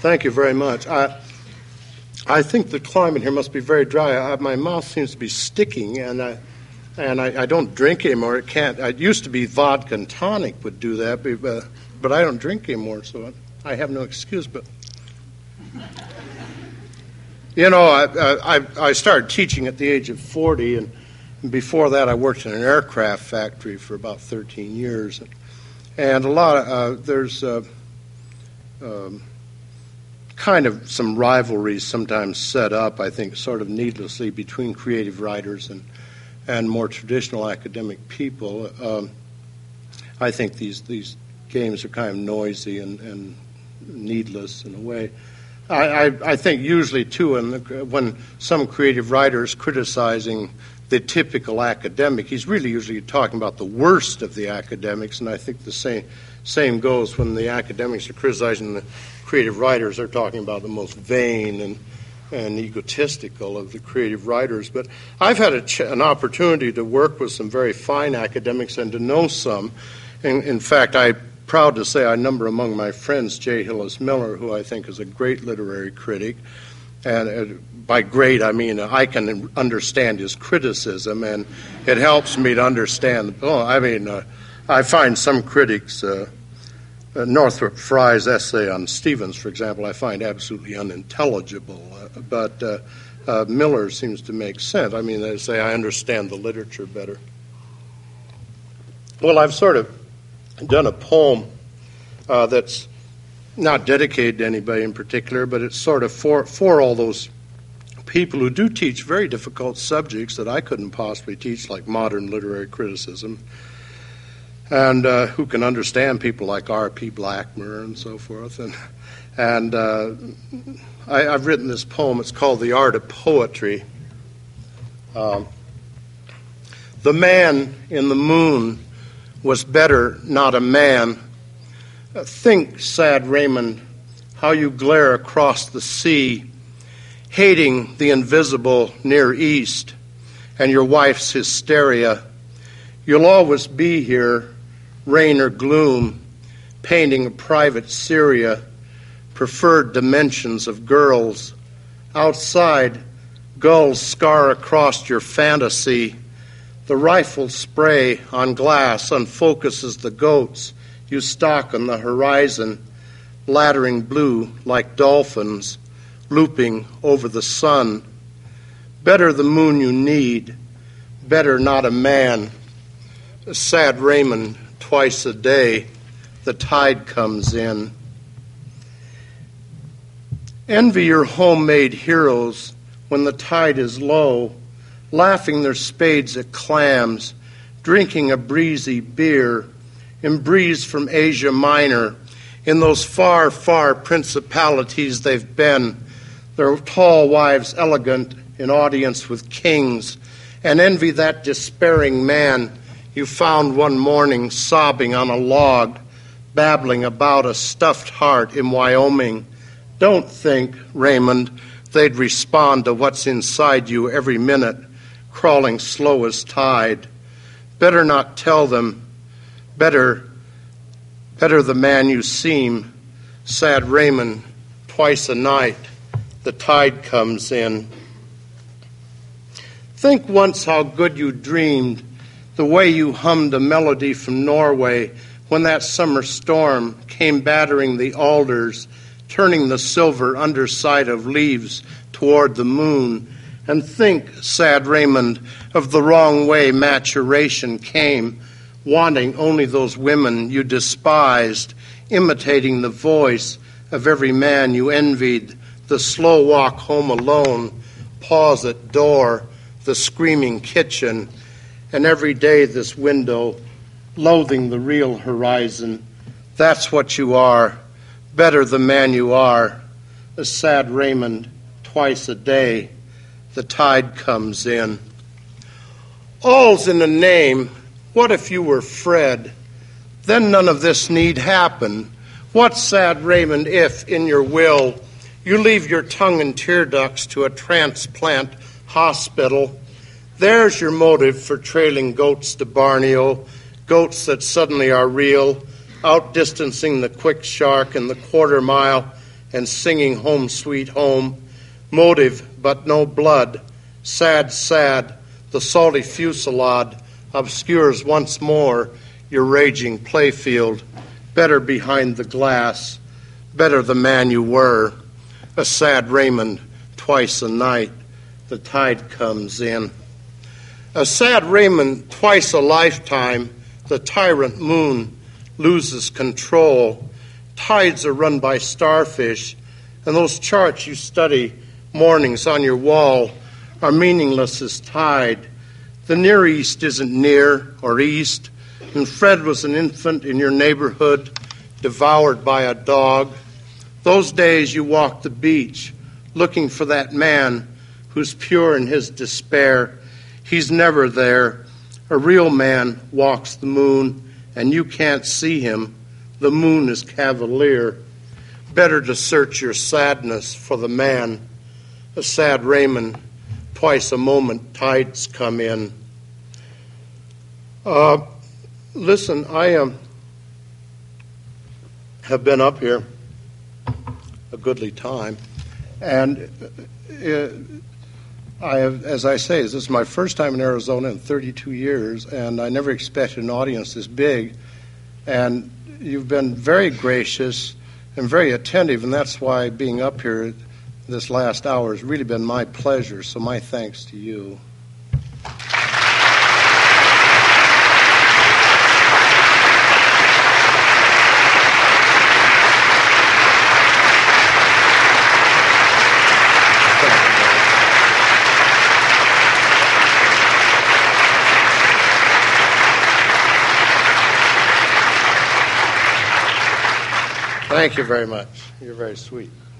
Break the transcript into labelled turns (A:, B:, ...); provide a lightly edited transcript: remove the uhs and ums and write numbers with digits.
A: Thank you very much. I think the climate here must be very dry. My mouth seems to be sticking, and I don't drink anymore. It used to be vodka and tonic would do that, but I don't drink anymore, so I have no excuse. But you know, I started teaching at the age of 40, and before that, I worked in an aircraft factory for about 13 years, and a lot of there's. Kind of some rivalries sometimes set up, I think, sort of needlessly between creative writers and more traditional academic people. I think these games are kind of noisy and needless in a way. I think usually, too, when some creative writer is criticizing the typical academic, he's really usually talking about the worst of the academics, and I think the same goes when the academics are criticizing the creative writers. They're talking about the most vain and egotistical of the creative writers. But I've had an opportunity to work with some very fine academics and to know some. In fact, I'm proud to say I number among my friends J. Hillis Miller, who I think is a great literary critic. And by great, I mean I can understand his criticism, and it helps me to understand. I find some critics, Northrop Frye's essay on Stevens, for example, I find absolutely unintelligible. But Miller seems to make sense. I mean, they say I understand the literature better. Well, I've sort of done a poem that's not dedicated to anybody in particular, but it's sort of for all those people who do teach very difficult subjects that I couldn't possibly teach, like modern literary criticism, and who can understand people like R.P. Blackmer and so forth. And I've written this poem. It's called The Art of Poetry. The man in the moon was better not a man. Think, sad Raymond, how you glare across the sea, hating the invisible Near East and your wife's hysteria. You'll always be here, rain or gloom, painting a private Syria, preferred dimensions of girls. Outside, gulls scar across your fantasy. The rifle spray on glass unfocuses the goats you stalk on the horizon, bladdering blue like dolphins, looping over the sun. Better the moon you need, better not a man. Sad Raymond, twice a day, the tide comes in. Envy your homemade heroes when the tide is low, laughing their spades at clams, drinking a breezy beer, in breeze from Asia Minor, in those far, far principalities they've been, their tall wives elegant in audience with kings, and envy that despairing man you found one morning sobbing on a log, babbling about a stuffed heart in Wyoming. Don't think, Raymond, they'd respond to what's inside you every minute, crawling slow as tide. Better not tell them. Better the man you seem. Sad Raymond, twice a night, the tide comes in. Think once how good you dreamed, the way you hummed a melody from Norway when that summer storm came battering the alders, turning the silver underside of leaves toward the moon. And think, sad Raymond, of the wrong way maturation came, wanting only those women you despised, imitating the voice of every man you envied, the slow walk home alone, pause at door, the screaming kitchen, and every day this window, loathing the real horizon. That's what you are, better the man you are, a sad Raymond, twice a day, the tide comes in. All's in a name. What if you were Fred? Then none of this need happen. What, sad Raymond, if, in your will, you leave your tongue and tear ducts to a transplant hospital? There's your motive for trailing goats to Borneo, goats that suddenly are real, outdistancing the quick shark in the quarter mile and singing Home Sweet Home, motive but no blood, sad, sad, the salty fusillade obscures once more your raging playfield, better behind the glass, better the man you were, a sad Raymond twice a night, the tide comes in. A sad Raymond twice a lifetime, the tyrant moon loses control. Tides are run by starfish, and those charts you study mornings on your wall are meaningless as tide. The Near East isn't near or east, and Fred was an infant in your neighborhood, devoured by a dog. Those days you walked the beach, looking for that man who's pure in his despair. He's never there. A real man walks the moon, and you can't see him. The moon is cavalier. Better to search your sadness for the man. A sad Raymond, twice a moment tides come in. Listen, I have been up here a goodly time, and I have, as I say, this is my first time in Arizona in 32 years, and I never expected an audience this big, and you've been very gracious and very attentive, and that's why being up here this last hour has really been my pleasure, so my thanks to you. Thank you very much. You're very sweet.